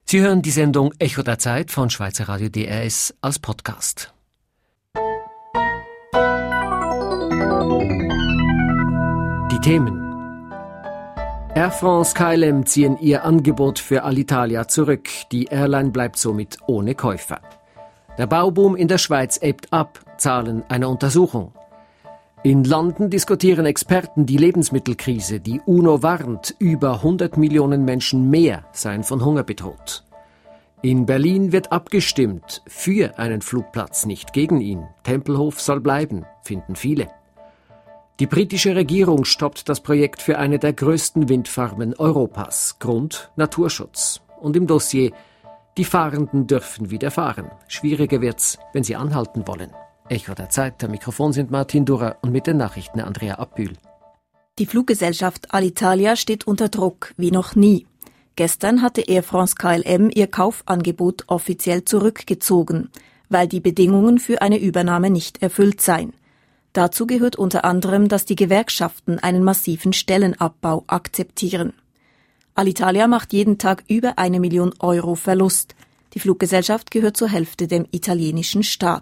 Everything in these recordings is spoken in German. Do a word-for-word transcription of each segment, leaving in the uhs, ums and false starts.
Sie hören die Sendung Echo der Zeit von Schweizer Radio D R S als Podcast. Die Themen: Air France K L M ziehen ihr Angebot für Alitalia zurück. Die Airline bleibt somit ohne Käufer. Der Bauboom in der Schweiz ebbt ab. Zahlen einer Untersuchung. In London diskutieren Experten die Lebensmittelkrise. Die UNO warnt, über hundert Millionen Menschen mehr seien von Hunger bedroht. In Berlin wird abgestimmt für einen Flugplatz, nicht gegen ihn. Tempelhof soll bleiben, finden viele. Die britische Regierung stoppt das Projekt für eine der größten Windfarmen Europas. Grund: Naturschutz. Und im Dossier: die Fahrenden dürfen wieder fahren. Schwieriger wird's, wenn sie anhalten wollen. Echo der Zeit, am Mikrofon sind Martin Durrer und mit den Nachrichten Andrea Abbühl. Die Fluggesellschaft Alitalia steht unter Druck, wie noch nie. Gestern hatte Air France K L M ihr Kaufangebot offiziell zurückgezogen, weil die Bedingungen für eine Übernahme nicht erfüllt seien. Dazu gehört unter anderem, dass die Gewerkschaften einen massiven Stellenabbau akzeptieren. Alitalia macht jeden Tag über eine Million Euro Verlust. Die Fluggesellschaft gehört zur Hälfte dem italienischen Staat.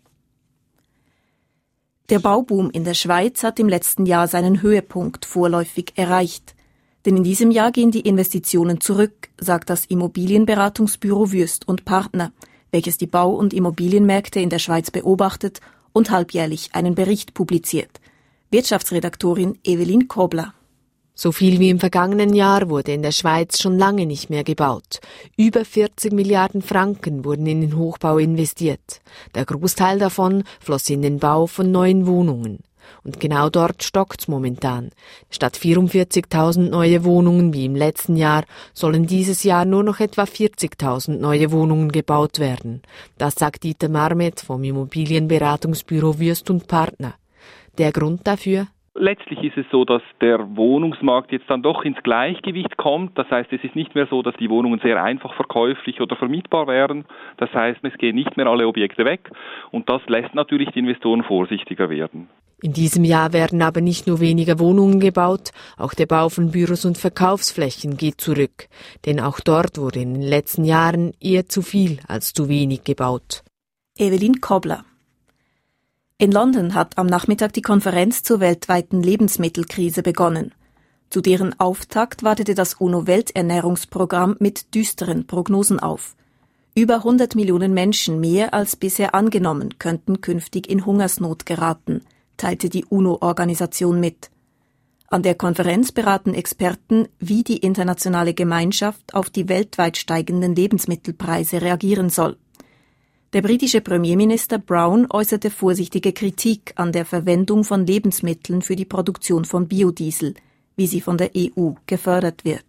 Der Bauboom in der Schweiz hat im letzten Jahr seinen Höhepunkt vorläufig erreicht. Denn in diesem Jahr gehen die Investitionen zurück, sagt das Immobilienberatungsbüro Wüest und Partner, welches die Bau- und Immobilienmärkte in der Schweiz beobachtet und halbjährlich einen Bericht publiziert. Wirtschaftsredaktorin Evelyn Kobler. So viel wie im vergangenen Jahr wurde in der Schweiz schon lange nicht mehr gebaut. Über vierzig Milliarden Franken wurden in den Hochbau investiert. Der Großteil davon floss in den Bau von neuen Wohnungen. Und genau dort stockt's momentan. Statt vierundvierzigtausend neue Wohnungen wie im letzten Jahr sollen dieses Jahr nur noch etwa vierzigtausend neue Wohnungen gebaut werden. Das sagt Dieter Marmet vom Immobilienberatungsbüro Wüest und Partner. Der Grund dafür? Letztlich ist es so, dass der Wohnungsmarkt jetzt dann doch ins Gleichgewicht kommt. Das heißt, es ist nicht mehr so, dass die Wohnungen sehr einfach verkäuflich oder vermietbar wären. Das heißt, es gehen nicht mehr alle Objekte weg. Und das lässt natürlich die Investoren vorsichtiger werden. In diesem Jahr werden aber nicht nur weniger Wohnungen gebaut, auch der Bau von Büros und Verkaufsflächen geht zurück. Denn auch dort wurde in den letzten Jahren eher zu viel als zu wenig gebaut. Evelyn Kobler. In London hat am Nachmittag die Konferenz zur weltweiten Lebensmittelkrise begonnen. Zu deren Auftakt wartete das UNO-Welternährungsprogramm mit düsteren Prognosen auf. Über hundert Millionen Menschen mehr als bisher angenommen könnten künftig in Hungersnot geraten, teilte die UNO-Organisation mit. An der Konferenz beraten Experten, wie die internationale Gemeinschaft auf die weltweit steigenden Lebensmittelpreise reagieren soll. Der britische Premierminister Brown äußerte vorsichtige Kritik an der Verwendung von Lebensmitteln für die Produktion von Biodiesel, wie sie von der E U gefördert wird.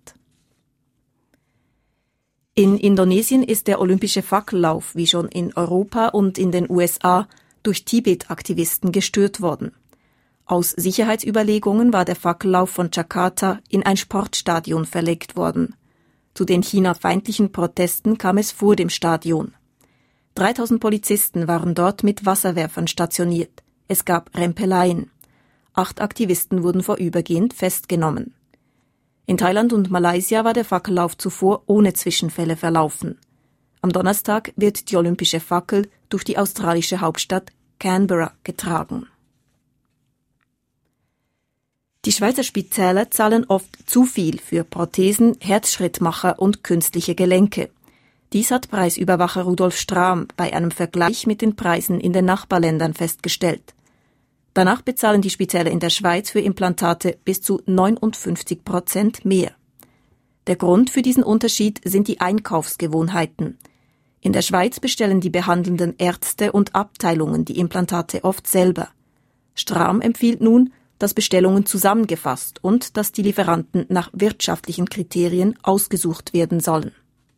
In Indonesien ist der olympische Fackellauf, wie schon in Europa und in den U S A, durch Tibet-Aktivisten gestört worden. Aus Sicherheitsüberlegungen war der Fackellauf von Jakarta in ein Sportstadion verlegt worden. Zu den China-feindlichen Protesten kam es vor dem Stadion. dreitausend Polizisten waren dort mit Wasserwerfern stationiert. Es gab Rempeleien. Acht Aktivisten wurden vorübergehend festgenommen. In Thailand und Malaysia war der Fackellauf zuvor ohne Zwischenfälle verlaufen. Am Donnerstag wird die olympische Fackel durch die australische Hauptstadt Canberra getragen. Die Schweizer Spitäler zahlen oft zu viel für Prothesen, Herzschrittmacher und künstliche Gelenke. Dies hat Preisüberwacher Rudolf Strahm bei einem Vergleich mit den Preisen in den Nachbarländern festgestellt. Danach bezahlen die Spitäler in der Schweiz für Implantate bis zu neunundfünfzig Prozent mehr. Der Grund für diesen Unterschied sind die Einkaufsgewohnheiten. In der Schweiz bestellen die behandelnden Ärzte und Abteilungen die Implantate oft selber. Strahm empfiehlt nun, dass Bestellungen zusammengefasst und dass die Lieferanten nach wirtschaftlichen Kriterien ausgesucht werden sollen.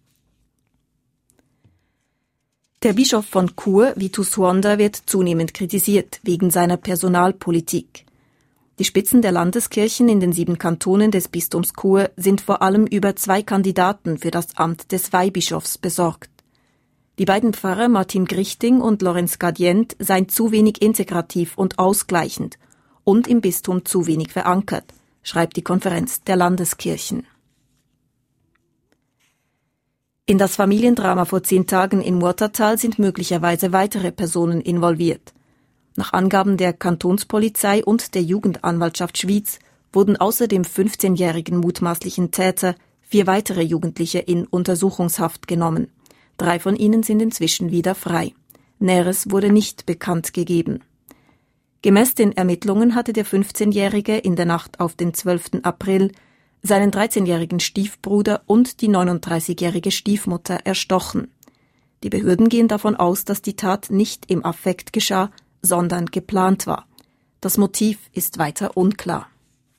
Der Bischof von Chur, Vitus Huonder, wird zunehmend kritisiert wegen seiner Personalpolitik. Die Spitzen der Landeskirchen in den sieben Kantonen des Bistums Chur sind vor allem über zwei Kandidaten für das Amt des Weihbischofs besorgt. Die beiden Pfarrer Martin Grichting und Lorenz Gadient seien zu wenig integrativ und ausgleichend und im Bistum zu wenig verankert, schreibt die Konferenz der Landeskirchen. In das Familiendrama vor zehn Tagen in Murtertal sind möglicherweise weitere Personen involviert. Nach Angaben der Kantonspolizei und der Jugendanwaltschaft Schwyz wurden außer dem fünfzehnjährigen mutmaßlichen Täter vier weitere Jugendliche in Untersuchungshaft genommen. Drei von ihnen sind inzwischen wieder frei. Näheres wurde nicht bekannt gegeben. Gemäß den Ermittlungen hatte der fünfzehnjährige in der Nacht auf den zwölften April seinen dreizehnjährigen Stiefbruder und die neununddreißigjährige Stiefmutter erstochen. Die Behörden gehen davon aus, dass die Tat nicht im Affekt geschah, sondern geplant war. Das Motiv ist weiter unklar.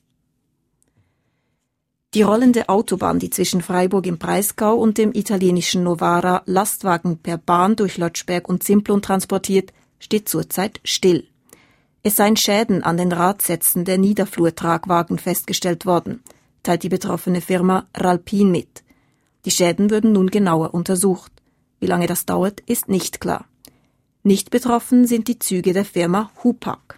Die rollende Autobahn, die zwischen Freiburg im Breisgau und dem italienischen Novara Lastwagen per Bahn durch Lötschberg und Simplon transportiert, steht zurzeit still. Es seien Schäden an den Radsätzen der Niederflurtragwagen festgestellt worden, teilt die betroffene Firma Ralpin mit. Die Schäden würden nun genauer untersucht. Wie lange das dauert, ist nicht klar. Nicht betroffen sind die Züge der Firma Hupac.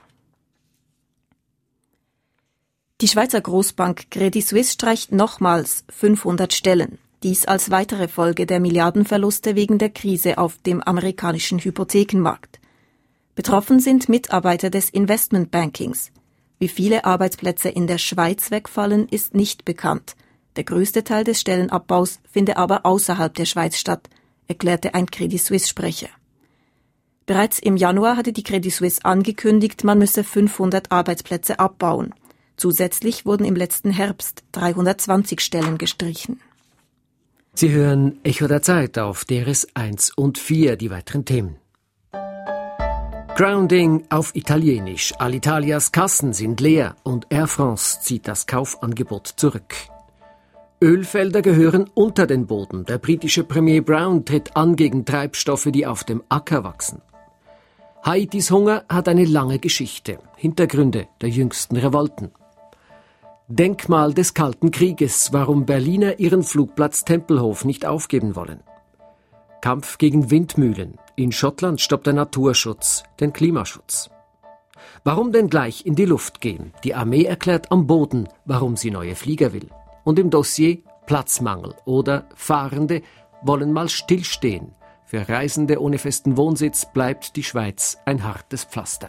Die Schweizer Großbank Credit Suisse streicht nochmals fünfhundert Stellen. Dies als weitere Folge der Milliardenverluste wegen der Krise auf dem amerikanischen Hypothekenmarkt. Betroffen sind Mitarbeiter des Investmentbankings. Wie viele Arbeitsplätze in der Schweiz wegfallen, ist nicht bekannt. Der größte Teil des Stellenabbaus finde aber außerhalb der Schweiz statt, erklärte ein Credit Suisse-Sprecher. Bereits im Januar hatte die Credit Suisse angekündigt, man müsse fünfhundert Arbeitsplätze abbauen. Zusätzlich wurden im letzten Herbst dreihundertzwanzig Stellen gestrichen. Sie hören Echo der Zeit auf D R S eins und vier, die weiteren Themen. Grounding auf Italienisch. Alitalias Kassen sind leer und Air France zieht das Kaufangebot zurück. Ölfelder gehören unter den Boden. Der britische Premier Brown tritt an gegen Treibstoffe, die auf dem Acker wachsen. Haitis Hunger hat eine lange Geschichte. Hintergründe der jüngsten Revolten. Denkmal des Kalten Krieges, warum Berliner ihren Flugplatz Tempelhof nicht aufgeben wollen. Kampf gegen Windmühlen. In Schottland stoppt der Naturschutz den Klimaschutz. Warum denn gleich in die Luft gehen? Die Armee erklärt am Boden, warum sie neue Flieger will. Und im Dossier Platzmangel oder Fahrende wollen mal stillstehen. Für Reisende ohne festen Wohnsitz bleibt die Schweiz ein hartes Pflaster.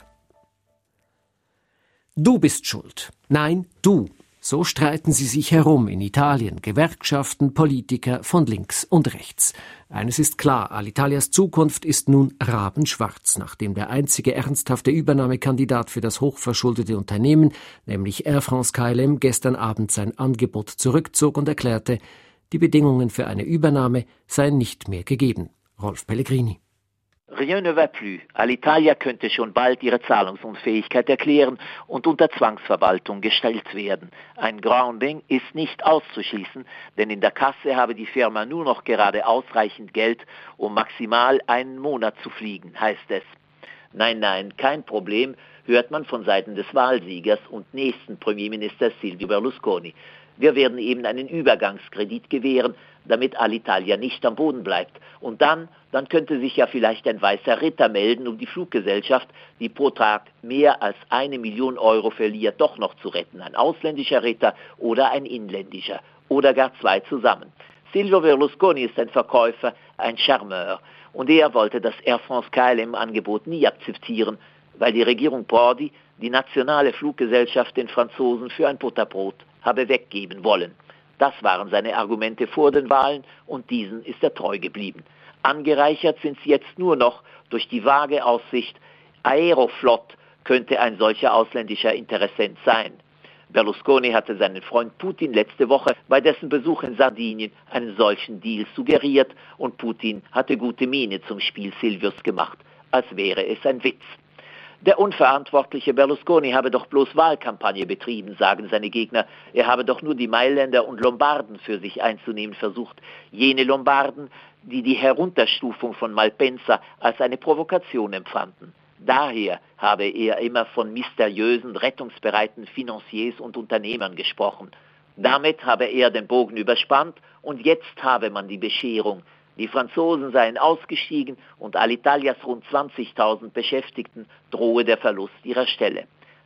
Du bist schuld. Nein, du. So streiten sie sich herum in Italien, Gewerkschaften, Politiker von links und rechts. Eines ist klar, Alitalias Zukunft ist nun rabenschwarz, nachdem der einzige ernsthafte Übernahmekandidat für das hochverschuldete Unternehmen, nämlich Air France K L M, gestern Abend sein Angebot zurückzog und erklärte, die Bedingungen für eine Übernahme seien nicht mehr gegeben. Rolf Pellegrini. Rien ne va plus. Alitalia könnte schon bald ihre Zahlungsunfähigkeit erklären und unter Zwangsverwaltung gestellt werden. Ein Grounding ist nicht auszuschließen, denn in der Kasse habe die Firma nur noch gerade ausreichend Geld, um maximal einen Monat zu fliegen, heißt es. Nein, nein, kein Problem, hört man von Seiten des Wahlsiegers und nächsten Premierministers Silvio Berlusconi. Wir werden eben einen Übergangskredit gewähren, damit Alitalia nicht am Boden bleibt. Und dann, dann könnte sich ja vielleicht ein weißer Ritter melden, um die Fluggesellschaft, die pro Tag mehr als eine Million Euro verliert, doch noch zu retten. Ein ausländischer Ritter oder ein inländischer oder gar zwei zusammen. Silvio Berlusconi ist ein Verkäufer, ein Charmeur. Und er wollte das Air France K L M-Angebot nie akzeptieren, weil die Regierung Prodi die nationale Fluggesellschaft den Franzosen für ein Butterbrot habe weggeben wollen. Das waren seine Argumente vor den Wahlen und diesen ist er treu geblieben. Angereichert sind sie jetzt nur noch durch die vage Aussicht, Aeroflot könnte ein solcher ausländischer Interessent sein. Berlusconi hatte seinen Freund Putin letzte Woche bei dessen Besuch in Sardinien einen solchen Deal suggeriert und Putin hatte gute Miene zum Spiel Silvios gemacht, als wäre es ein Witz. Der unverantwortliche Berlusconi habe doch bloß Wahlkampagne betrieben, sagen seine Gegner. Er habe doch nur die Mailänder und Lombarden für sich einzunehmen versucht. Jene Lombarden, die die Herunterstufung von Malpensa als eine Provokation empfanden. Daher habe er immer von mysteriösen, rettungsbereiten Financiers und Unternehmern gesprochen. Damit habe er den Bogen überspannt und jetzt habe man die Bescherung. Die Franzosen seien ausgestiegen und Alitalias rund zwanzigtausend Beschäftigten drohe der Verlust ihrer Stelle.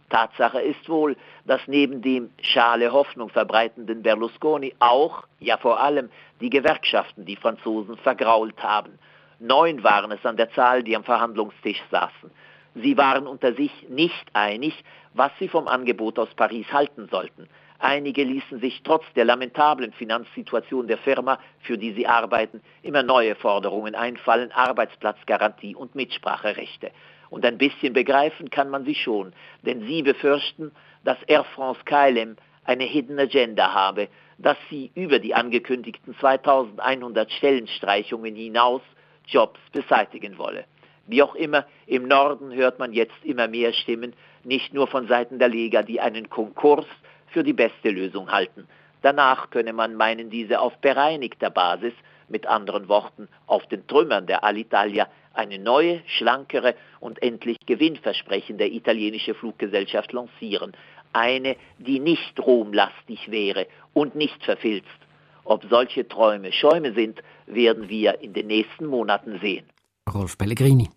Tatsache ist wohl, dass neben dem schale Hoffnung verbreitenden Berlusconi auch, ja vor allem, die Gewerkschaften die Franzosen vergrault haben. Neun waren es an der Zahl, die am Verhandlungstisch saßen. Sie waren unter sich nicht einig, was sie vom Angebot aus Paris halten sollten. Einige ließen sich trotz der lamentablen Finanzsituation der Firma, für die sie arbeiten, immer neue Forderungen einfallen, Arbeitsplatzgarantie und Mitspracherechte. Und ein bisschen begreifen kann man sie schon, denn sie befürchten, dass Air France-K L M eine Hidden Agenda habe, dass sie über die angekündigten zweitausendeinhundert Stellenstreichungen hinaus Jobs beseitigen wolle. Wie auch immer, im Norden hört man jetzt immer mehr Stimmen, nicht nur von Seiten der Lega, die einen Konkurs für die beste Lösung halten. Danach könne man meinen, diese auf bereinigter Basis, mit anderen Worten auf den Trümmern der Alitalia, eine neue, schlankere und endlich gewinnversprechende italienische Fluggesellschaft lancieren. Eine, die nicht romlastig wäre und nicht verfilzt. Ob solche Träume Schäume sind, werden wir in den nächsten Monaten sehen. Rolf Pellegrini.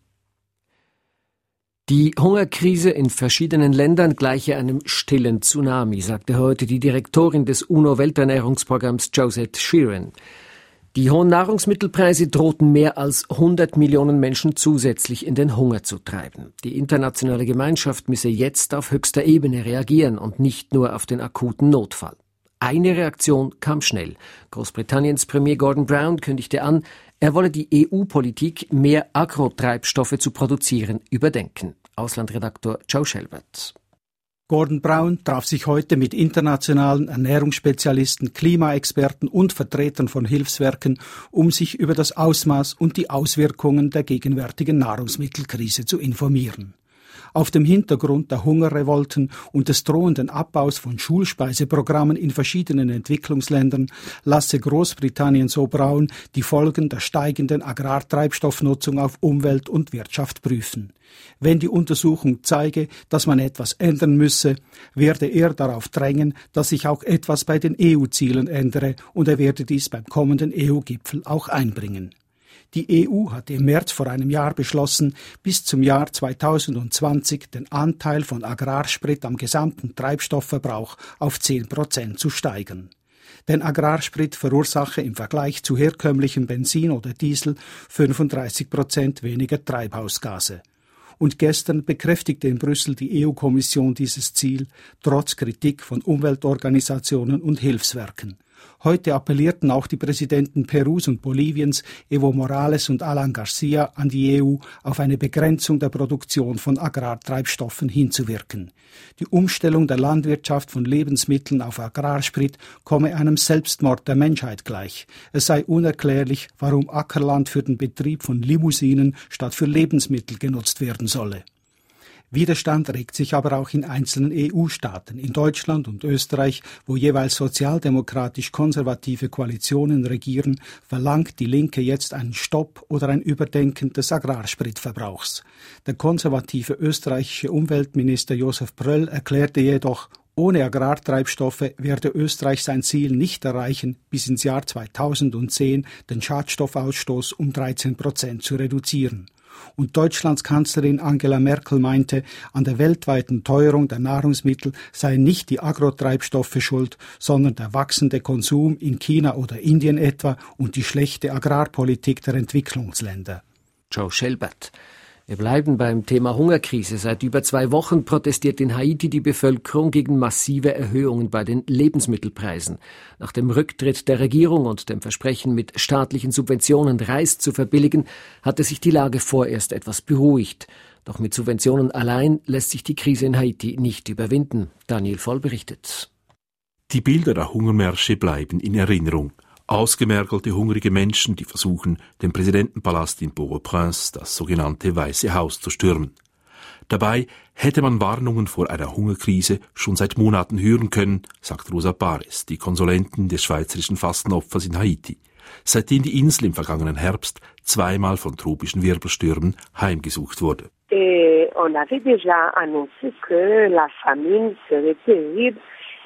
Die Hungerkrise in verschiedenen Ländern gleiche einem stillen Tsunami, sagte heute die Direktorin des UNO-Welternährungsprogramms Josette Sheeran. Die hohen Nahrungsmittelpreise drohten mehr als hundert Millionen Menschen zusätzlich in den Hunger zu treiben. Die internationale Gemeinschaft müsse jetzt auf höchster Ebene reagieren und nicht nur auf den akuten Notfall. Eine Reaktion kam schnell. Großbritanniens Premier Gordon Brown kündigte an, er wolle die E U-Politik, mehr Agrotreibstoffe zu produzieren, überdenken. Auslandredaktor Joe Schelbert. Gordon Brown traf sich heute mit internationalen Ernährungsspezialisten, Klimaexperten und Vertretern von Hilfswerken, um sich über das Ausmaß und die Auswirkungen der gegenwärtigen Nahrungsmittelkrise zu informieren. Auf dem Hintergrund der Hungerrevolten und des drohenden Abbaus von Schulspeiseprogrammen in verschiedenen Entwicklungsländern lasse Großbritannien, so Brown, die Folgen der steigenden Agrartreibstoffnutzung auf Umwelt und Wirtschaft prüfen. Wenn die Untersuchung zeige, dass man etwas ändern müsse, werde er darauf drängen, dass sich auch etwas bei den E U-Zielen ändere, und er werde dies beim kommenden E U-Gipfel auch einbringen. Die E U hatte im März vor einem Jahr beschlossen, bis zum Jahr zweitausendzwanzig den Anteil von Agrarsprit am gesamten Treibstoffverbrauch auf zehn Prozent zu steigern. Denn Agrarsprit verursache im Vergleich zu herkömmlichem Benzin oder Diesel fünfunddreißig Prozent weniger Treibhausgase. Und gestern bekräftigte in Brüssel die E U-Kommission dieses Ziel, trotz Kritik von Umweltorganisationen und Hilfswerken. Heute appellierten auch die Präsidenten Perus und Boliviens, Evo Morales und Alan Garcia, an die E U, auf eine Begrenzung der Produktion von Agrartreibstoffen hinzuwirken. Die Umstellung der Landwirtschaft von Lebensmitteln auf Agrarsprit komme einem Selbstmord der Menschheit gleich. Es sei unerklärlich, warum Ackerland für den Betrieb von Limousinen statt für Lebensmittel genutzt werden solle. Widerstand regt sich aber auch in einzelnen E U-Staaten, in Deutschland und Österreich, wo jeweils sozialdemokratisch-konservative Koalitionen regieren, verlangt die Linke jetzt einen Stopp oder ein Überdenken des Agrarspritverbrauchs. Der konservative österreichische Umweltminister Josef Pröll erklärte jedoch, ohne Agrartreibstoffe werde Österreich sein Ziel nicht erreichen, bis ins Jahr zweitausendzehn den Schadstoffausstoß um dreizehn Prozent zu reduzieren. Und Deutschlands Kanzlerin Angela Merkel meinte, an der weltweiten Teuerung der Nahrungsmittel seien nicht die Agrotreibstoffe schuld, sondern der wachsende Konsum in China oder Indien etwa und die schlechte Agrarpolitik der Entwicklungsländer. Joe Schelbert. Wir bleiben beim Thema Hungerkrise. Seit über zwei Wochen protestiert in Haiti die Bevölkerung gegen massive Erhöhungen bei den Lebensmittelpreisen. Nach dem Rücktritt der Regierung und dem Versprechen, mit staatlichen Subventionen Reis zu verbilligen, hatte sich die Lage vorerst etwas beruhigt. Doch mit Subventionen allein lässt sich die Krise in Haiti nicht überwinden. Daniel Voll berichtet. Die Bilder der Hungermärsche bleiben in Erinnerung. Ausgemergelte, hungrige Menschen, die versuchen, den Präsidentenpalast in Port-au-Prince, das sogenannte Weiße Haus, zu stürmen. Dabei hätte man Warnungen vor einer Hungerkrise schon seit Monaten hören können, sagt Rosa Pares, die Konsulentin des schweizerischen Fastenopfers in Haiti, seitdem die Insel im vergangenen Herbst zweimal von tropischen Wirbelstürmen heimgesucht wurde. Et on avait déjà annoncé que la famine serait terrible.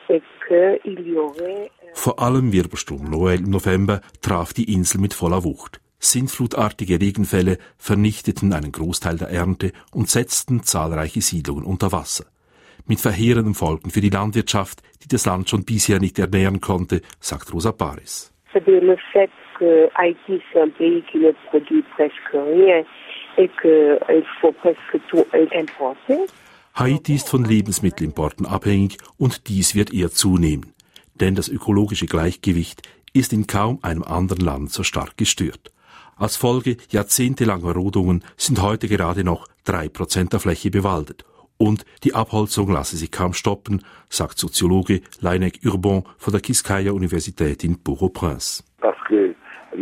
Vor allem Wirbelsturm Noel im November traf die Insel mit voller Wucht. Sintflutartige Regenfälle vernichteten einen Großteil der Ernte und setzten zahlreiche Siedlungen unter Wasser. mit verheerenden Folgen für die Landwirtschaft, die das Land schon bisher nicht ernähren konnte, sagt Rosa Paris. Le fait que Haïti c'est un pays qui ne produit presque rien et que il faut presque tout importer. Haiti ist von Lebensmittelimporten abhängig und dies wird eher zunehmen, denn das ökologische Gleichgewicht ist in kaum einem anderen Land so stark gestört. Als Folge jahrzehntelanger Rodungen sind heute gerade noch drei Prozent der Fläche bewaldet. Und die Abholzung lasse sich kaum stoppen, sagt Soziologe Laïnec Urbon von der Quisqueya-Universität in Port-au-Prince. Parce que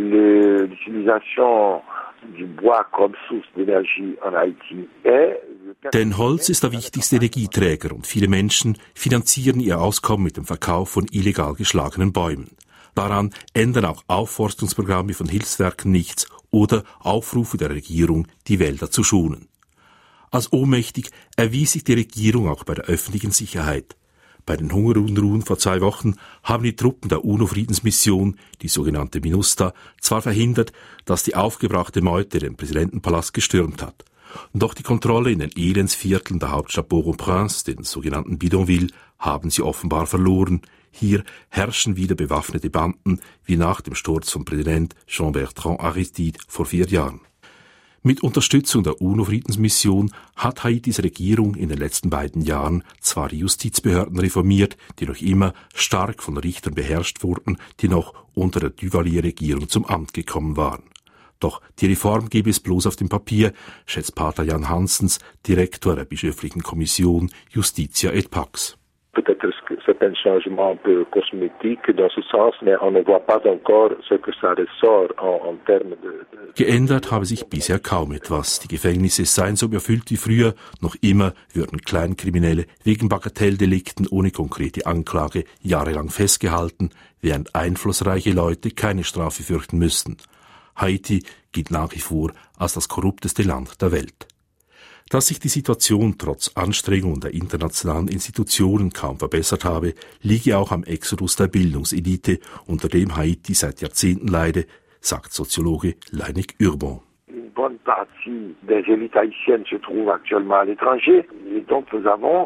l'utilisation du bois comme source d'énergie en Haïti est... Denn Holz ist der wichtigste Energieträger und viele Menschen finanzieren ihr Auskommen mit dem Verkauf von illegal geschlagenen Bäumen. Daran ändern auch Aufforstungsprogramme von Hilfswerken nichts oder Aufrufe der Regierung, die Wälder zu schonen. Als ohnmächtig erwies sich die Regierung auch bei der öffentlichen Sicherheit. Bei den Hungerunruhen vor zwei Wochen haben die Truppen der UNO-Friedensmission, die sogenannte MINUSTA, zwar verhindert, dass die aufgebrachte Meute den Präsidentenpalast gestürmt hat. Doch die Kontrolle in den Elendsvierteln der Hauptstadt Port-au-Prince, den sogenannten Bidonville, haben sie offenbar verloren. Hier herrschen wieder bewaffnete Banden, wie nach dem Sturz von Präsident Jean-Bertrand Aristide vor vier Jahren. Mit Unterstützung der UNO-Friedensmission hat Haitis Regierung in den letzten beiden Jahren zwar die Justizbehörden reformiert, die noch immer stark von Richtern beherrscht wurden, die noch unter der Duvalier-Regierung zum Amt gekommen waren. Doch die Reform gebe es bloß auf dem Papier, schätzt Pater Jan Hansens, Direktor der bischöflichen Kommission Justitia et Pax. Peut-être certains changements un peu cosmétiques dans ce sens, mais on ne voit pas encore ce que ça ressort en, en termes de, de... Geändert habe sich bisher kaum etwas. Die Gefängnisse seien so überfüllt wie früher. Noch immer würden Kleinkriminelle wegen Bagatelldelikten ohne konkrete Anklage jahrelang festgehalten, während einflussreiche Leute keine Strafe fürchten müssten. Haiti gilt nach wie vor als das korrupteste Land der Welt. Dass sich die Situation trotz Anstrengungen der internationalen Institutionen kaum verbessert habe, liege auch am Exodus der Bildungselite, unter dem Haiti seit Jahrzehnten leide, sagt Soziologe Laïnec Urbon. Une bonne partie des élites haïtiennes se trouve actuellement à l'étranger, et donc nous avons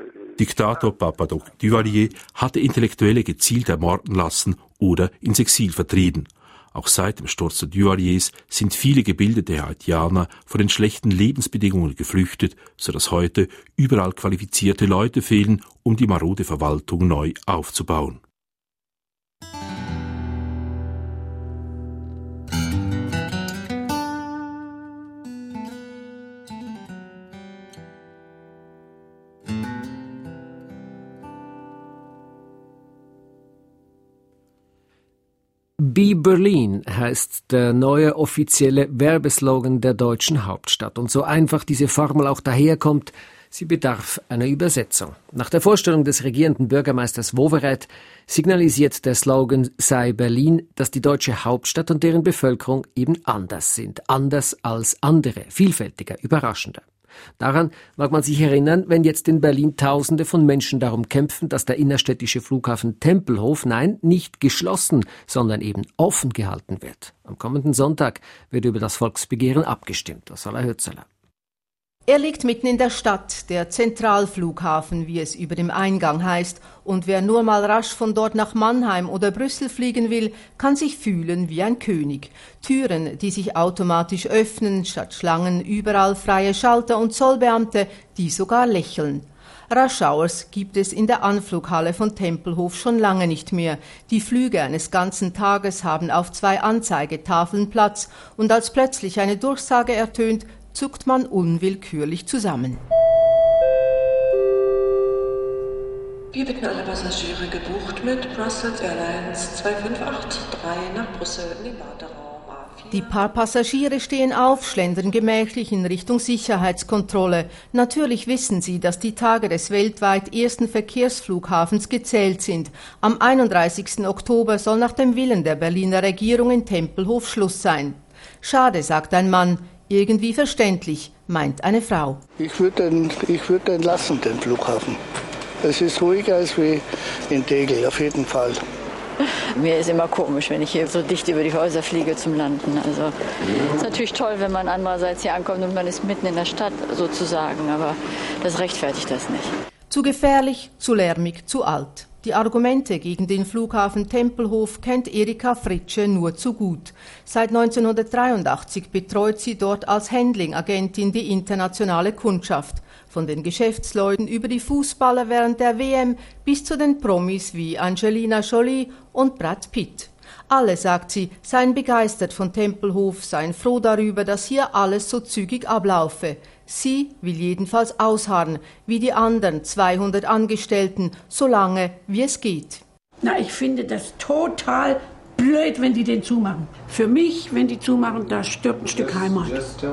Diktator Papadoc Duvalier hatte Intellektuelle gezielt ermorden lassen oder ins Exil vertrieben. Auch seit dem Sturz der Duvaliers sind viele gebildete Haitianer von den schlechten Lebensbedingungen geflüchtet, sodass heute überall qualifizierte Leute fehlen, um die marode Verwaltung neu aufzubauen. Be Berlin heißt der neue offizielle Werbeslogan der deutschen Hauptstadt. Und so einfach diese Formel auch daherkommt, sie bedarf einer Übersetzung. Nach der Vorstellung des regierenden Bürgermeisters Wowereit signalisiert der Slogan sei Berlin, dass die deutsche Hauptstadt und deren Bevölkerung eben anders sind. Anders als andere, vielfältiger, überraschender. Daran mag man sich erinnern, wenn jetzt in Berlin Tausende von Menschen darum kämpfen, dass der innerstädtische Flughafen Tempelhof, nein, nicht geschlossen, sondern eben offen gehalten wird. Am kommenden Sonntag wird über das Volksbegehren abgestimmt. Ursula Hürzeler. Er liegt mitten in der Stadt, der Zentralflughafen, wie es über dem Eingang heißt, und wer nur mal rasch von dort nach Mannheim oder Brüssel fliegen will, kann sich fühlen wie ein König. Türen, die sich automatisch öffnen, statt Schlangen überall freie Schalter und Zollbeamte, die sogar lächeln. Rush Hours gibt es in der Anflughalle von Tempelhof schon lange nicht mehr. Die Flüge eines ganzen Tages haben auf zwei Anzeigetafeln Platz, und als plötzlich eine Durchsage ertönt, zuckt man unwillkürlich zusammen. Wir bitten alle Passagiere gebucht mit Brussels Airlines zwei fünf acht drei nach Brüssel in den Warteraum A vier. Die paar Passagiere stehen auf, schlendern gemächlich in Richtung Sicherheitskontrolle. Natürlich wissen sie, dass die Tage des weltweit ersten Verkehrsflughafens gezählt sind. Am einunddreißigsten Oktober soll nach dem Willen der Berliner Regierung in Tempelhof Schluss sein. Schade, sagt ein Mann. Irgendwie verständlich, meint eine Frau. Ich würde den, ich würde den lassen, den Flughafen. Es ist ruhiger als wie in Tegel, auf jeden Fall. Mir ist immer komisch, wenn ich hier so dicht über die Häuser fliege zum Landen. Also es ist natürlich toll, wenn man andererseits hier ankommt und man ist mitten in der Stadt sozusagen, aber das rechtfertigt das nicht. Zu gefährlich, zu lärmig, zu alt. Die Argumente gegen den Flughafen Tempelhof kennt Erika Fritsche nur zu gut. Seit neunzehnhundertdreiundachtzig betreut sie dort als Handling-Agentin die internationale Kundschaft. Von den Geschäftsleuten über die Fußballer während der W M bis zu den Promis wie Angelina Jolie und Brad Pitt. Alle, sagt sie, seien begeistert von Tempelhof, seien froh darüber, dass hier alles so zügig ablaufe. Sie will jedenfalls ausharren, wie die anderen zweihundert Angestellten, so lange wie es geht. Na, ich finde das total blöd, wenn die den zumachen. Für mich, wenn die zumachen, da stirbt ein Stück Heimat.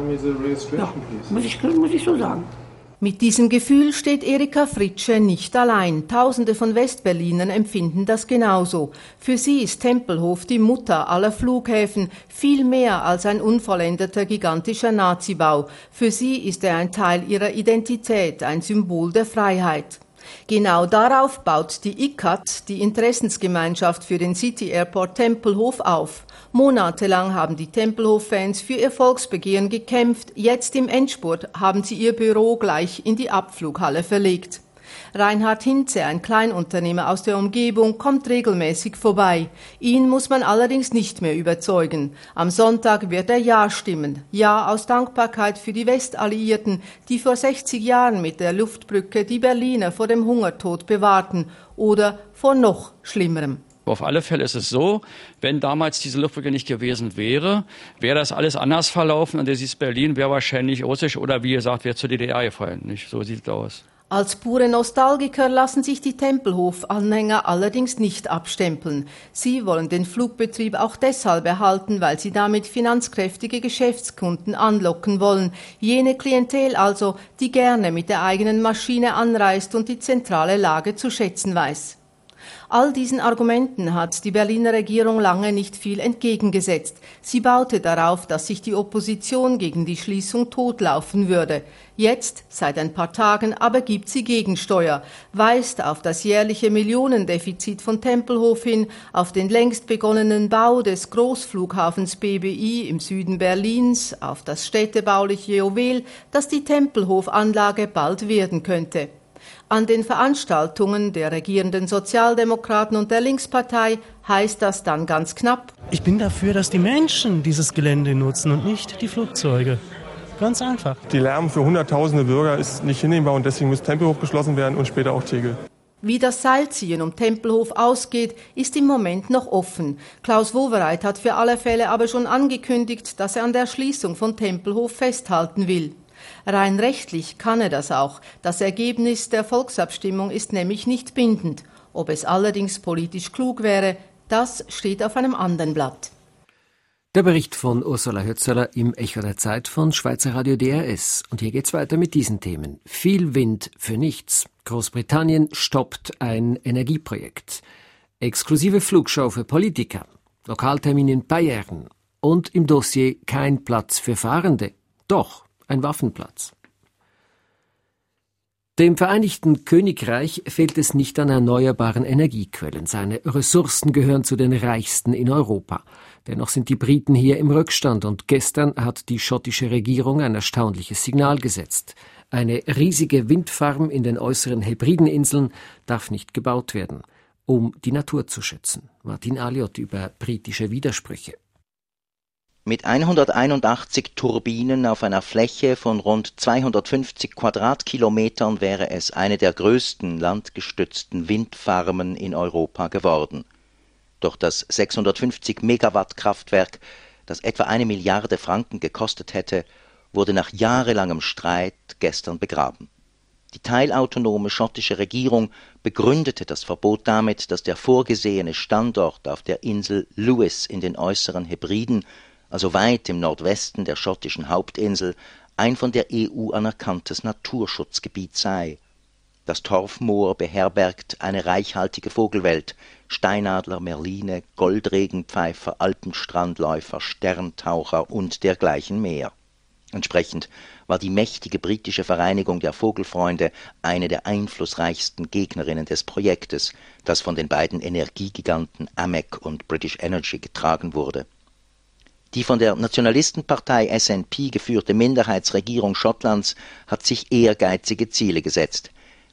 Ja, muss ich, muss ich so sagen. Mit diesem Gefühl steht Erika Fritsche nicht allein. Tausende von Westberlinern empfinden das genauso. Für sie ist Tempelhof die Mutter aller Flughäfen, viel mehr als ein unvollendeter gigantischer Nazibau. Für sie ist er ein Teil ihrer Identität, ein Symbol der Freiheit. Genau darauf baut die I C A T, die Interessensgemeinschaft für den City Airport Tempelhof, auf. Monatelang haben die Tempelhof-Fans für ihr Volksbegehren gekämpft. Jetzt im Endspurt haben sie ihr Büro gleich in die Abflughalle verlegt. Reinhard Hinze, ein Kleinunternehmer aus der Umgebung, kommt regelmäßig vorbei. Ihn muss man allerdings nicht mehr überzeugen. Am Sonntag wird er Ja stimmen. Ja aus Dankbarkeit für die Westalliierten, die vor sechzig Jahren mit der Luftbrücke die Berliner vor dem Hungertod bewahrten oder vor noch Schlimmerem. Auf alle Fälle ist es so, wenn damals diese Luftbrücke nicht gewesen wäre, wäre das alles anders verlaufen und dieses Berlin wäre wahrscheinlich russisch oder wie gesagt, wäre zur D D R gefallen. Nicht? So sieht es aus. Als pure Nostalgiker lassen sich die Tempelhof-Anhänger allerdings nicht abstempeln. Sie wollen den Flugbetrieb auch deshalb erhalten, weil sie damit finanzkräftige Geschäftskunden anlocken wollen. Jene Klientel also, die gerne mit der eigenen Maschine anreist und die zentrale Lage zu schätzen weiß. All diesen Argumenten hat die Berliner Regierung lange nicht viel entgegengesetzt. Sie baute darauf, dass sich die Opposition gegen die Schließung totlaufen würde. Jetzt, seit ein paar Tagen, aber gibt sie Gegensteuer, weist auf das jährliche Millionendefizit von Tempelhof hin, auf den längst begonnenen Bau des Großflughafens B B I im Süden Berlins, auf das städtebauliche Juwel, das die Tempelhof-Anlage bald werden könnte. An den Veranstaltungen der regierenden Sozialdemokraten und der Linkspartei heißt das dann ganz knapp: Ich bin dafür, dass die Menschen dieses Gelände nutzen und nicht die Flugzeuge. Ganz einfach. Die Lärm für hunderttausende Bürger ist nicht hinnehmbar und deswegen muss Tempelhof geschlossen werden und später auch Tegel. Wie das Seilziehen um Tempelhof ausgeht, ist im Moment noch offen. Klaus Wowereit hat für alle Fälle aber schon angekündigt, dass er an der Schließung von Tempelhof festhalten will. Rein rechtlich kann er das auch. Das Ergebnis der Volksabstimmung ist nämlich nicht bindend. Ob es allerdings politisch klug wäre, das steht auf einem anderen Blatt. Der Bericht von Ursula Hötzeler im Echo der Zeit von Schweizer Radio D R S. Und hier geht's weiter mit diesen Themen. Viel Wind für nichts. Großbritannien stoppt ein Energieprojekt. Exklusive Flugshow für Politiker. Lokaltermin in Bayern. Und im Dossier kein Platz für Fahrende. Doch ein Waffenplatz. Dem Vereinigten Königreich fehlt es nicht an erneuerbaren Energiequellen. Seine Ressourcen gehören zu den reichsten in Europa. Dennoch sind die Briten hier im Rückstand und gestern hat die schottische Regierung ein erstaunliches Signal gesetzt. Eine riesige Windfarm in den äußeren Hebrideninseln darf nicht gebaut werden, um die Natur zu schützen. Martin Aliot über britische Widersprüche. Mit hunderteinundachtzig Turbinen auf einer Fläche von rund zweihundertfünfzig Quadratkilometern wäre es eine der größten landgestützten Windfarmen in Europa geworden. Doch das sechshundertfünfzig Megawatt Kraftwerk, das etwa eine Milliarde Franken gekostet hätte, wurde nach jahrelangem Streit gestern begraben. Die teilautonome schottische Regierung begründete das Verbot damit, dass der vorgesehene Standort auf der Insel Lewis in den äußeren Hebriden, also weit im Nordwesten der schottischen Hauptinsel, ein von der E U anerkanntes Naturschutzgebiet sei. Das Torfmoor beherbergt eine reichhaltige Vogelwelt: Steinadler, Merline, Goldregenpfeifer, Alpenstrandläufer, Sterntaucher und dergleichen mehr. Entsprechend war die mächtige britische Vereinigung der Vogelfreunde eine der einflussreichsten Gegnerinnen des Projektes, das von den beiden Energiegiganten A M E C und British Energy getragen wurde. Die von der Nationalistenpartei S N P geführte Minderheitsregierung Schottlands hat sich ehrgeizige Ziele gesetzt.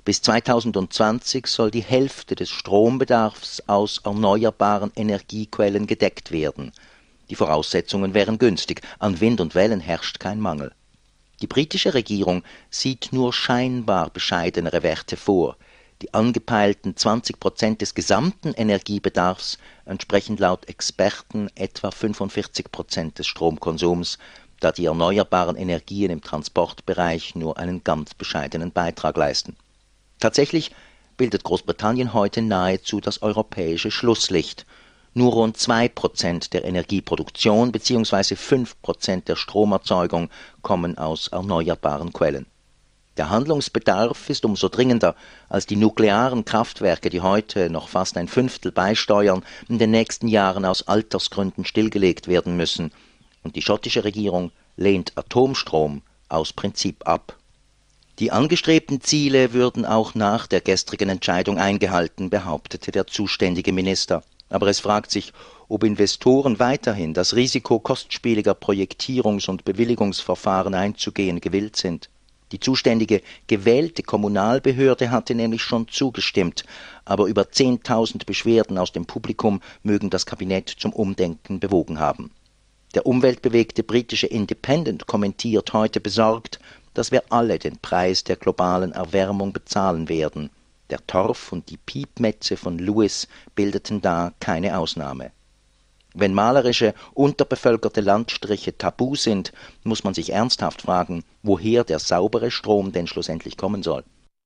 Bis zweitausendzwanzig soll die Hälfte des Strombedarfs aus erneuerbaren Energiequellen gedeckt werden. Die Voraussetzungen wären günstig, an Wind und Wellen herrscht kein Mangel. Die britische Regierung sieht nur scheinbar bescheidenere Werte vor. Die angepeilten zwanzig Prozent des gesamten Energiebedarfs entsprechen laut Experten etwa fünfundvierzig Prozent des Stromkonsums, da die erneuerbaren Energien im Transportbereich nur einen ganz bescheidenen Beitrag leisten. Tatsächlich bildet Großbritannien heute nahezu das europäische Schlusslicht. Nur rund zwei Prozent der Energieproduktion bzw. fünf Prozent der Stromerzeugung kommen aus erneuerbaren Quellen. Der Handlungsbedarf ist umso dringender, als die nuklearen Kraftwerke, die heute noch fast ein Fünftel beisteuern, in den nächsten Jahren aus Altersgründen stillgelegt werden müssen. Und die schottische Regierung lehnt Atomstrom aus Prinzip ab. Die angestrebten Ziele würden auch nach der gestrigen Entscheidung eingehalten, behauptete der zuständige Minister. Aber es fragt sich, ob Investoren weiterhin das Risiko kostspieliger Projektierungs- und Bewilligungsverfahren einzugehen gewillt sind. Die zuständige gewählte Kommunalbehörde hatte nämlich schon zugestimmt, aber über zehntausend Beschwerden aus dem Publikum mögen das Kabinett zum Umdenken bewogen haben. Der umweltbewegte britische Independent kommentiert heute besorgt, dass wir alle den Preis der globalen Erwärmung bezahlen werden. Der Torf und die Piepmetze von Lewis bildeten da keine Ausnahme. Wenn malerische, unterbevölkerte Landstriche tabu sind, muss man sich ernsthaft fragen, woher der saubere Strom denn schlussendlich kommen soll.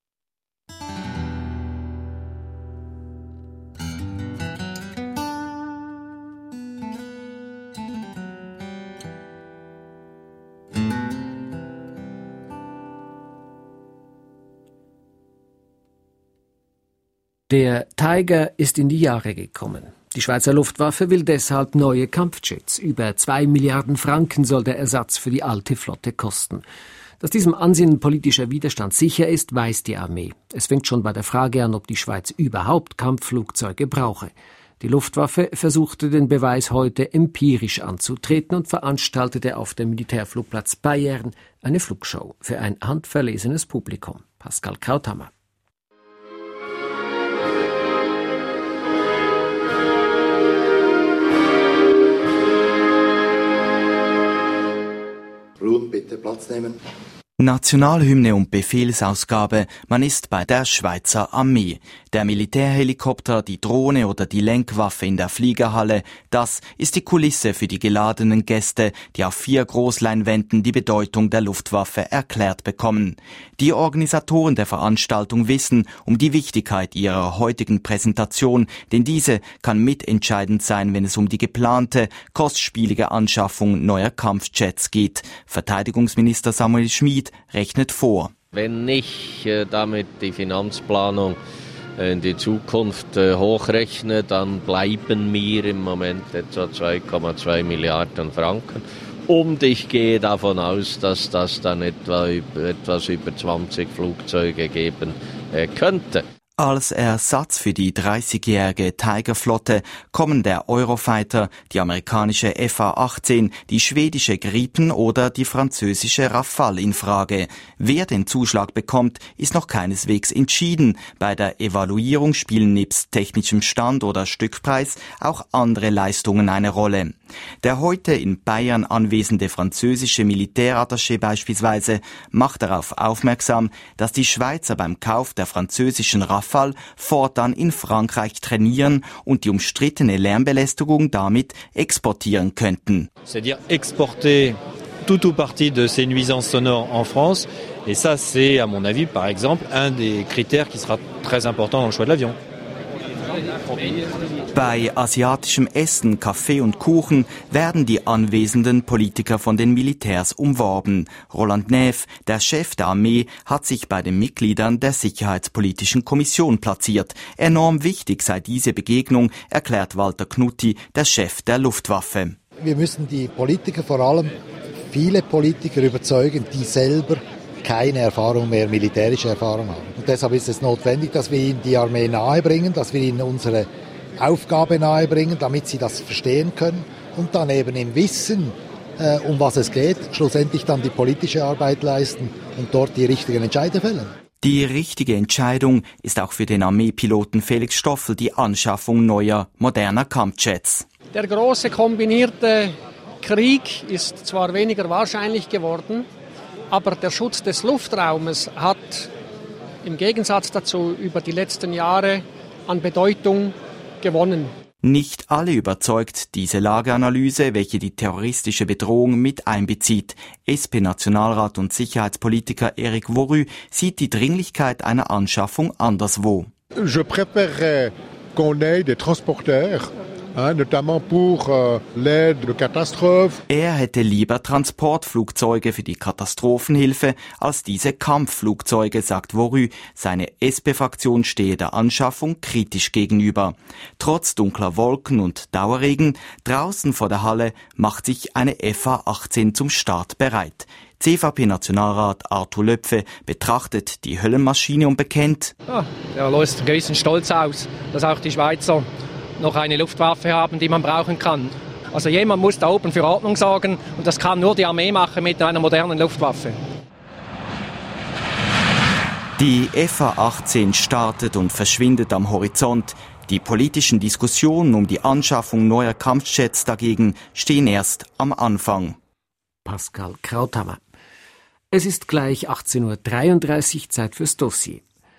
Der Tiger ist in die Jahre gekommen. Die Schweizer Luftwaffe will deshalb neue Kampfjets. Über zwei Milliarden Franken soll der Ersatz für die alte Flotte kosten. Dass diesem Ansinnen politischer Widerstand sicher ist, weiß die Armee. Es fängt schon bei der Frage an, ob die Schweiz überhaupt Kampfflugzeuge brauche. Die Luftwaffe versuchte den Beweis heute empirisch anzutreten und veranstaltete auf dem Militärflugplatz Payerne eine Flugshow für ein handverlesenes Publikum. Pascal Krauthammer. Ruhen, bitte Platz nehmen. Nationalhymne und Befehlsausgabe, man ist bei der Schweizer Armee. Der Militärhelikopter, die Drohne oder die Lenkwaffe in der Fliegerhalle, das ist die Kulisse für die geladenen Gäste, die auf vier Großleinwänden die Bedeutung der Luftwaffe erklärt bekommen. Die Organisatoren der Veranstaltung wissen um die Wichtigkeit ihrer heutigen Präsentation, denn diese kann mitentscheidend sein, wenn es um die geplante, kostspielige Anschaffung neuer Kampfjets geht. Verteidigungsminister Samuel Schmid rechnet vor. Wenn ich äh, damit die Finanzplanung äh, in die Zukunft äh, hochrechne, dann bleiben mir im Moment etwa zwei Komma zwei Milliarden Franken. Und ich gehe davon aus, dass das dann etwa etwas über zwanzig Flugzeuge geben äh, könnte. Als Ersatz für die dreißigjährige Tiger-Flotte kommen der Eurofighter, die amerikanische F A achtzehn, die schwedische Gripen oder die französische Rafale in Frage. Wer den Zuschlag bekommt, ist noch keineswegs entschieden. Bei der Evaluierung spielen nebst technischem Stand oder Stückpreis auch andere Leistungen eine Rolle. Der heute in Bayern anwesende französische Militärattaché beispielsweise macht darauf aufmerksam, dass die Schweizer beim Kauf der französischen Rafale fortan in Frankreich trainieren und die umstrittene Lärmbelästigung damit exportieren könnten. C'est-à-dire exporter tout ou partie de ces nuisances sonores en France. Et ça, c'est, à mon avis, par exemple, un des critères qui sera très important dans le choix de l'avion. Bei asiatischem Essen, Kaffee und Kuchen werden die anwesenden Politiker von den Militärs umworben. Roland Neff, der Chef der Armee, hat sich bei den Mitgliedern der Sicherheitspolitischen Kommission platziert. Enorm wichtig sei diese Begegnung, erklärt Walter Knutti, der Chef der Luftwaffe. Wir müssen die Politiker, vor allem viele Politiker, überzeugen, die selber keine Erfahrung mehr, militärische Erfahrung haben. Und deshalb ist es notwendig, dass wir ihnen die Armee nahebringen, dass wir ihnen unsere Aufgabe nahebringen, damit sie das verstehen können und dann eben im Wissen, äh, um was es geht, schlussendlich dann die politische Arbeit leisten und dort die richtigen Entscheide fällen. Die richtige Entscheidung ist auch für den Armeepiloten Felix Stoffel die Anschaffung neuer, moderner Kampfjets. Der große kombinierte Krieg ist zwar weniger wahrscheinlich geworden, aber der Schutz des Luftraumes hat im Gegensatz dazu über die letzten Jahre an Bedeutung gewonnen. Nicht alle überzeugt diese Lageanalyse, welche die terroristische Bedrohung mit einbezieht. S P-Nationalrat und Sicherheitspolitiker Eric Woru sieht die Dringlichkeit einer Anschaffung anderswo. Je préférerais qu'on ait des transporteurs. Notamment pour l'aide de catastrophes. Er hätte lieber Transportflugzeuge für die Katastrophenhilfe als diese Kampfflugzeuge, sagt Woru. Seine S P-Fraktion stehe der Anschaffung kritisch gegenüber. Trotz dunkler Wolken und Dauerregen, draußen vor der Halle macht sich eine F A achtzehn zum Start bereit. C V P-Nationalrat Arthur Löpfe betrachtet die Höllenmaschine und bekennt: Ja, der löst großen Stolz aus, dass auch die Schweizer noch eine Luftwaffe haben, die man brauchen kann. Also jemand muss da oben für Ordnung sorgen und das kann nur die Armee machen mit einer modernen Luftwaffe. Die F A achtzehn startet und verschwindet am Horizont. Die politischen Diskussionen um die Anschaffung neuer Kampfjets dagegen stehen erst am Anfang. Pascal Krauthammer. Es ist gleich achtzehn Uhr dreiunddreißig, Zeit fürs Dossier.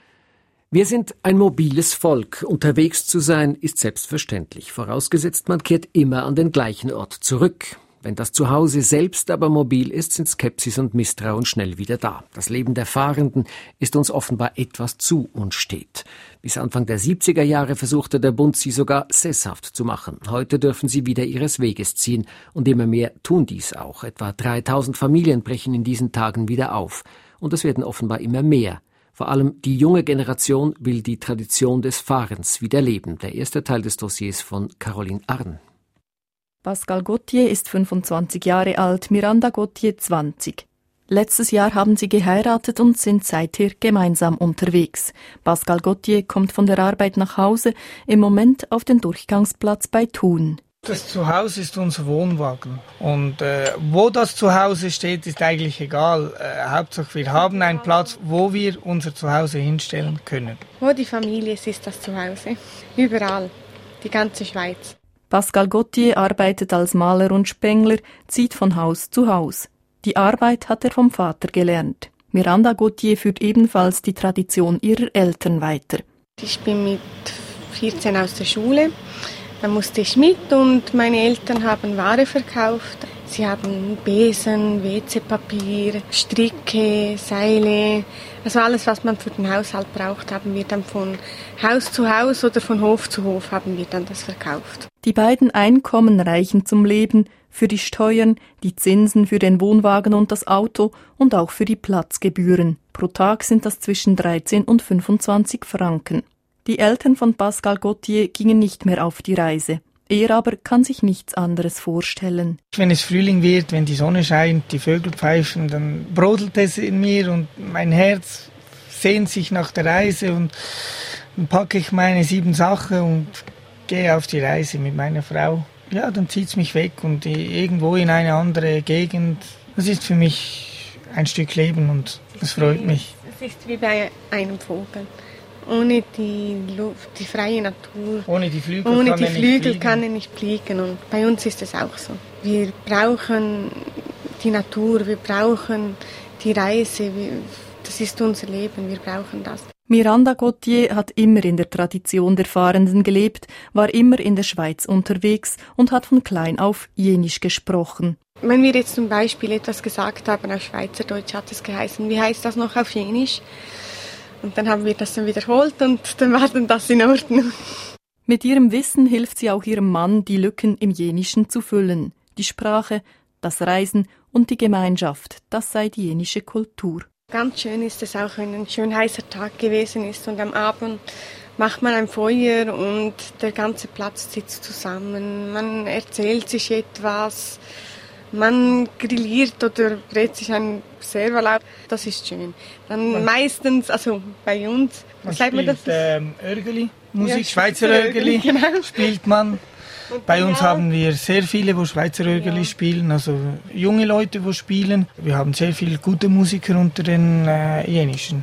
Wir sind ein mobiles Volk. Unterwegs zu sein ist selbstverständlich, vorausgesetzt man kehrt immer an den gleichen Ort zurück. Wenn das Zuhause selbst aber mobil ist, sind Skepsis und Misstrauen schnell wieder da. Das Leben der Fahrenden ist uns offenbar etwas zu unstet. Bis Anfang der siebziger Jahre versuchte der Bund, sie sogar sesshaft zu machen. Heute dürfen sie wieder ihres Weges ziehen und immer mehr tun dies auch. Etwa dreitausend Familien brechen in diesen Tagen wieder auf. Und es werden offenbar immer mehr. Vor allem die junge Generation will die Tradition des Fahrens wieder leben. Der erste Teil des Dossiers von Caroline Arn. Pascal Gauthier ist fünfundzwanzig Jahre alt, Miranda Gauthier zwanzig. Letztes Jahr haben sie geheiratet und sind seither gemeinsam unterwegs. Pascal Gauthier kommt von der Arbeit nach Hause, im Moment auf den Durchgangsplatz bei Thun. Das Zuhause ist unser Wohnwagen und äh, wo das Zuhause steht, ist eigentlich egal. Äh, Hauptsache wir haben einen Platz, wo wir unser Zuhause hinstellen können. Wo die Familie ist, ist das Zuhause. Überall, die ganze Schweiz. Pascal Gauthier arbeitet als Maler und Spengler, zieht von Haus zu Haus. Die Arbeit hat er vom Vater gelernt. Miranda Gauthier führt ebenfalls die Tradition ihrer Eltern weiter. Ich bin mit vierzehn aus der Schule. Da musste ich mit und meine Eltern haben Ware verkauft. Sie haben Besen, W C-Papier, Stricke, Seile. Also alles, was man für den Haushalt braucht, haben wir dann von Haus zu Haus oder von Hof zu Hof haben wir dann das verkauft. Die beiden Einkommen reichen zum Leben, für die Steuern, die Zinsen für den Wohnwagen und das Auto und auch für die Platzgebühren. Pro Tag sind das zwischen dreizehn und fünfundzwanzig Franken. Die Eltern von Pascal Gauthier gingen nicht mehr auf die Reise. Er aber kann sich nichts anderes vorstellen. Wenn es Frühling wird, wenn die Sonne scheint, die Vögel pfeifen, dann brodelt es in mir und mein Herz sehnt sich nach der Reise und dann packe ich meine sieben Sachen und gehe auf die Reise mit meiner Frau. Ja, dann zieht es mich weg und irgendwo in eine andere Gegend. Das ist für mich ein Stück Leben und das freut mich. Es ist wie bei einem Vogel. Ohne die Luft, die freie Natur, ohne die Flügel, ohne kann, die er Flügel nicht kann er nicht fliegen. Und bei uns ist es auch so. Wir brauchen die Natur, wir brauchen die Reise. Wir, das ist unser Leben, wir brauchen das. Miranda Gauthier hat immer in der Tradition der Fahrenden gelebt, war immer in der Schweiz unterwegs und hat von klein auf Jenisch gesprochen. Wenn wir jetzt zum Beispiel etwas gesagt haben auf Schweizerdeutsch, hat es geheißen, wie heißt das noch auf Jenisch? Und dann haben wir das dann wiederholt und dann war dann das in Ordnung. Mit ihrem Wissen hilft sie auch ihrem Mann, die Lücken im Jenischen zu füllen. Die Sprache, das Reisen und die Gemeinschaft, das sei die jenische Kultur. Ganz schön ist es auch, wenn ein schön heißer Tag gewesen ist und am Abend macht man ein Feuer und der ganze Platz sitzt zusammen. Man erzählt sich etwas. Man grilliert oder brät sich ein Serval auf. Das ist schön. Dann man meistens, also bei uns, man sagt spielt man das? Ähm, Örgeli, Musik, ja, Schweizer Örgeli, genau. Spielt man. Bei uns haben wir sehr viele, die Schweizer Örgeli ja. spielen, also junge Leute, die spielen. Wir haben sehr viele gute Musiker unter den äh, Jenischen.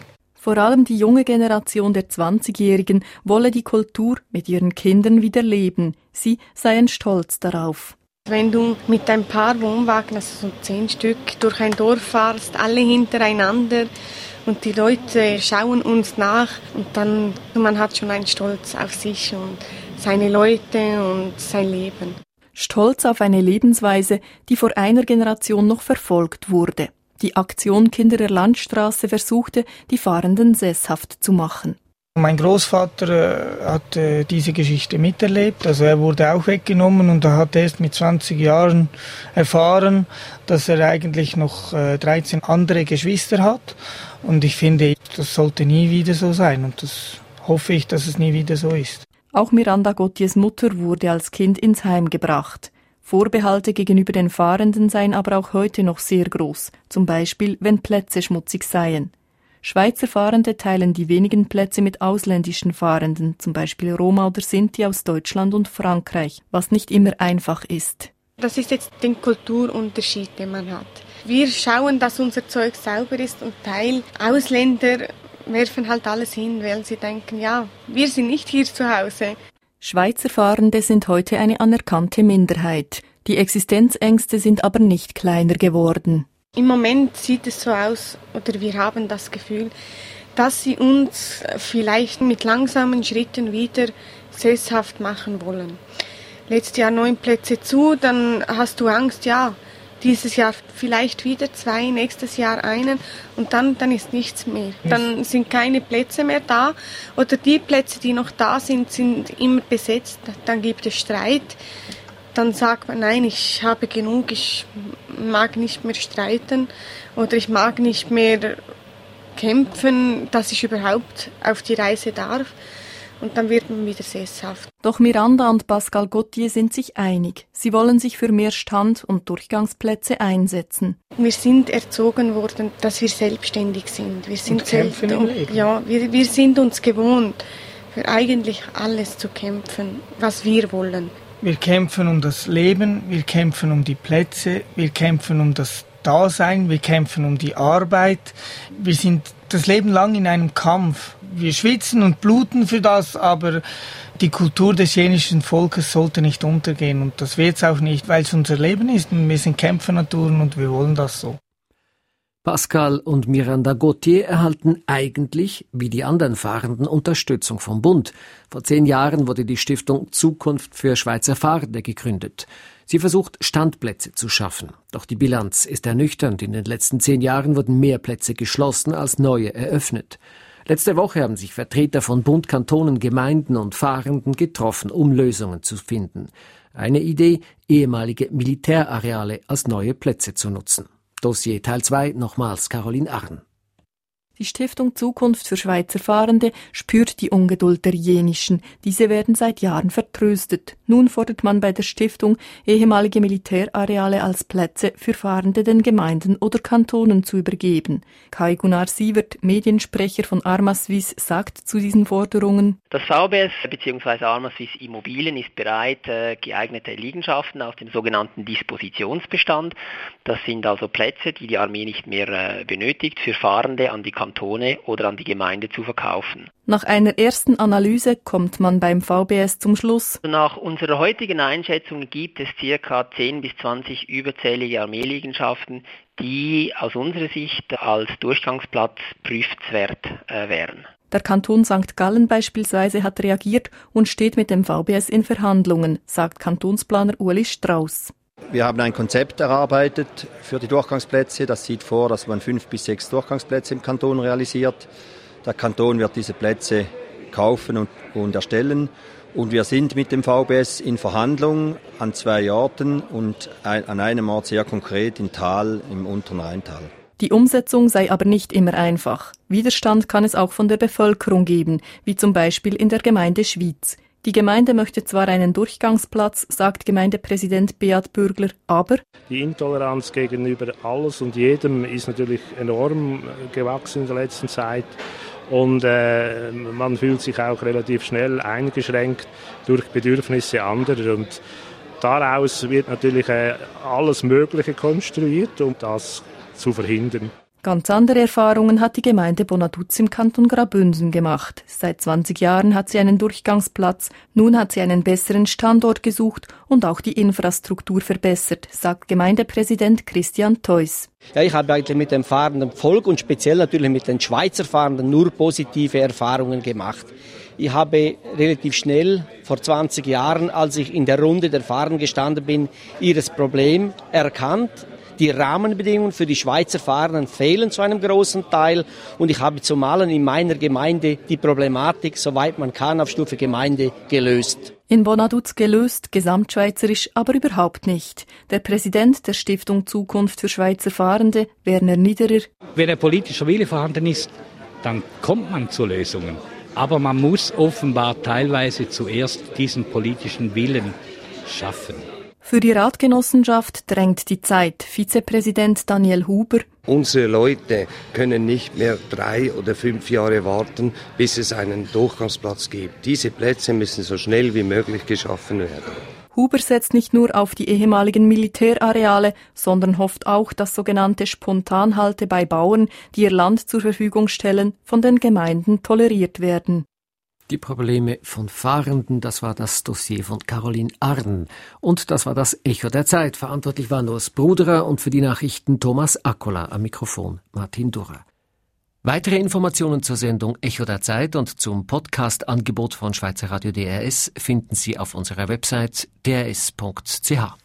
Vor allem die junge Generation der zwanzigjährigen wolle die Kultur mit ihren Kindern wieder leben. Sie seien stolz darauf. Wenn du mit ein paar Wohnwagen, also so zehn Stück, durch ein Dorf fahrst, alle hintereinander und die Leute schauen uns nach und dann man hat schon einen Stolz auf sich und seine Leute und sein Leben. Stolz auf eine Lebensweise, die vor einer Generation noch verfolgt wurde. Die Aktion Kinder der Landstraße versuchte, die Fahrenden sesshaft zu machen. Mein Großvater äh, hat äh, diese Geschichte miterlebt, also er wurde auch weggenommen und er hat erst mit zwanzig Jahren erfahren, dass er eigentlich noch äh, dreizehn andere Geschwister hat und ich finde, das sollte nie wieder so sein und das hoffe ich, dass es nie wieder so ist. Auch Miranda Gauthiers Mutter wurde als Kind ins Heim gebracht. Vorbehalte gegenüber den Fahrenden seien aber auch heute noch sehr groß, zum Beispiel wenn Plätze schmutzig seien. Schweizer Fahrende teilen die wenigen Plätze mit ausländischen Fahrenden, zum Beispiel Roma oder Sinti aus Deutschland und Frankreich, was nicht immer einfach ist. Das ist jetzt der Kulturunterschied, den man hat. Wir schauen, dass unser Zeug sauber ist und Teil Ausländer werfen halt alles hin, weil sie denken, ja, wir sind nicht hier zu Hause. Schweizer Fahrende sind heute eine anerkannte Minderheit. Die Existenzängste sind aber nicht kleiner geworden. Im Moment sieht es so aus, oder wir haben das Gefühl, dass sie uns vielleicht mit langsamen Schritten wieder sesshaft machen wollen. Letztes Jahr neun Plätze zu, dann hast du Angst, ja, dieses Jahr vielleicht wieder zwei, nächstes Jahr einen und dann, dann ist nichts mehr. Dann sind keine Plätze mehr da oder die Plätze, die noch da sind, sind immer besetzt. Dann gibt es Streit. Dann sagt man, nein, ich habe genug, ich mag nicht mehr streiten oder ich mag nicht mehr kämpfen, dass ich überhaupt auf die Reise darf. Und dann wird man wieder sesshaft. Doch Miranda und Pascal Gauthier sind sich einig. Sie wollen sich für mehr Stand- und Durchgangsplätze einsetzen. Wir sind erzogen worden, dass wir selbstständig sind. Wir sind und kämpfen selbst, im Leben. Ja, wir, wir sind uns gewohnt, für eigentlich alles zu kämpfen, was wir wollen. Wir kämpfen um das Leben, wir kämpfen um die Plätze, wir kämpfen um das Dasein, wir kämpfen um die Arbeit. Wir sind das Leben lang in einem Kampf. Wir schwitzen und bluten für das, aber die Kultur des jenischen Volkes sollte nicht untergehen. Und das wird es auch nicht, weil es unser Leben ist. Und wir sind Kämpfernaturen und wir wollen das so. Pascal und Miranda Gauthier erhalten eigentlich, wie die anderen Fahrenden, Unterstützung vom Bund. Vor zehn Jahren wurde die Stiftung Zukunft für Schweizer Fahrende gegründet. Sie versucht, Standplätze zu schaffen. Doch die Bilanz ist ernüchternd. In den letzten zehn Jahren wurden mehr Plätze geschlossen als neue eröffnet. Letzte Woche haben sich Vertreter von Bund, Kantonen, Gemeinden und Fahrenden getroffen, um Lösungen zu finden. Eine Idee, ehemalige Militärareale als neue Plätze zu nutzen. Dossier Teil zwei, nochmals Caroline Arn. Die Stiftung Zukunft für Schweizer Fahrende spürt die Ungeduld der Jenischen. Diese werden seit Jahren vertröstet. Nun fordert man bei der Stiftung, ehemalige Militärareale als Plätze für Fahrende den Gemeinden oder Kantonen zu übergeben. Kai Gunnar Sievert, Mediensprecher von Arma Suisse, sagt zu diesen Forderungen: Das V B S bzw. Arma Suisse Immobilien ist bereit, geeignete Liegenschaften aus dem sogenannten Dispositionsbestand, das sind also Plätze, die die Armee nicht mehr benötigt, für Fahrende an die Kantone oder an die Gemeinde zu verkaufen. Nach einer ersten Analyse kommt man beim V B S zum Schluss: Nach unserer heutigen Einschätzung gibt es ca. zehn bis zwanzig überzählige Armeeliegenschaften, die aus unserer Sicht als Durchgangsplatz prüfenswert äh, wären. Der Kanton Sankt Gallen beispielsweise hat reagiert und steht mit dem V B S in Verhandlungen, sagt Kantonsplaner Ueli Strauss. Wir haben ein Konzept erarbeitet für die Durchgangsplätze. Das sieht vor, dass man fünf bis sechs Durchgangsplätze im Kanton realisiert. Der Kanton wird diese Plätze kaufen und, und erstellen. Und wir sind mit dem V B S in Verhandlung an zwei Orten und ein, an einem Ort sehr konkret in Thal, im unteren Rheintal. Die Umsetzung sei aber nicht immer einfach. Widerstand kann es auch von der Bevölkerung geben, wie zum Beispiel in der Gemeinde Schwyz. Die Gemeinde möchte zwar einen Durchgangsplatz, sagt Gemeindepräsident Beat Bürgler, aber die Intoleranz gegenüber alles und jedem ist natürlich enorm gewachsen in der letzten Zeit. Und äh, man fühlt sich auch relativ schnell eingeschränkt durch Bedürfnisse anderer. Und daraus wird natürlich äh, alles Mögliche konstruiert, um das zu verhindern. Ganz andere Erfahrungen hat die Gemeinde Bonaduz im Kanton Graubünden gemacht. Seit zwanzig Jahren hat sie einen Durchgangsplatz. Nun hat sie einen besseren Standort gesucht und auch die Infrastruktur verbessert, sagt Gemeindepräsident Christian Theus. Ja, ich habe eigentlich mit dem fahrenden Volk und speziell natürlich mit den Schweizer Fahrenden nur positive Erfahrungen gemacht. Ich habe relativ schnell, vor zwanzig Jahren, als ich in der Runde der Fahrenden gestanden bin, ihres Problem erkannt. Die Rahmenbedingungen für die Schweizer Fahrenden fehlen zu einem großen Teil und ich habe zumal in meiner Gemeinde die Problematik, soweit man kann, auf Stufe Gemeinde gelöst. In Bonaduz gelöst, gesamtschweizerisch aber überhaupt nicht. Der Präsident der Stiftung Zukunft für Schweizer Fahrende, Werner Niederer. Wenn ein politischer Wille vorhanden ist, dann kommt man zu Lösungen. Aber man muss offenbar teilweise zuerst diesen politischen Willen schaffen. Für die Ratgenossenschaft drängt die Zeit. Vizepräsident Daniel Huber. Unsere Leute können nicht mehr drei oder fünf Jahre warten, bis es einen Durchgangsplatz gibt. Diese Plätze müssen so schnell wie möglich geschaffen werden. Huber setzt nicht nur auf die ehemaligen Militärareale, sondern hofft auch, dass sogenannte Spontanhalte bei Bauern, die ihr Land zur Verfügung stellen, von den Gemeinden toleriert werden. Die Probleme von Fahrenden, das war das Dossier von Caroline Arn. Und das war das Echo der Zeit. Verantwortlich war Urs Bruderer und für die Nachrichten Thomas Akkola, am Mikrofon Martin Durrer. Weitere Informationen zur Sendung Echo der Zeit und zum Podcast-Angebot von Schweizer Radio D R S finden Sie auf unserer Website d r s punkt c h.